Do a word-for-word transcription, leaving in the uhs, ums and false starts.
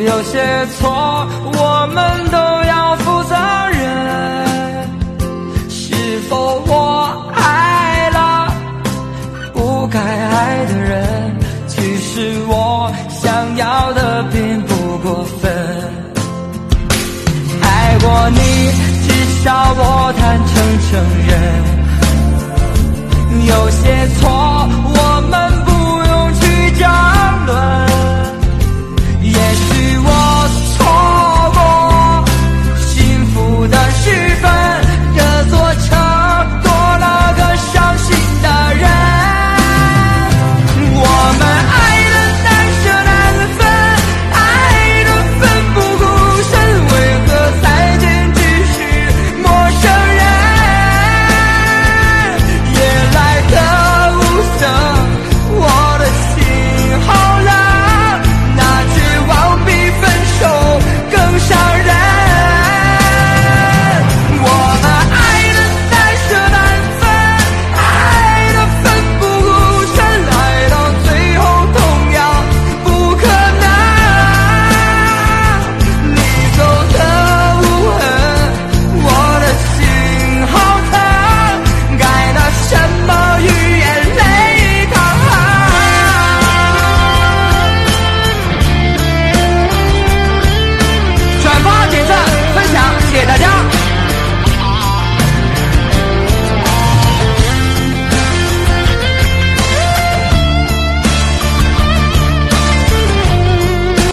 有些错我们都要负责任。是否我爱了不该爱的人？其实我想要的并不过分。爱过你，至少我坦诚承认，有些错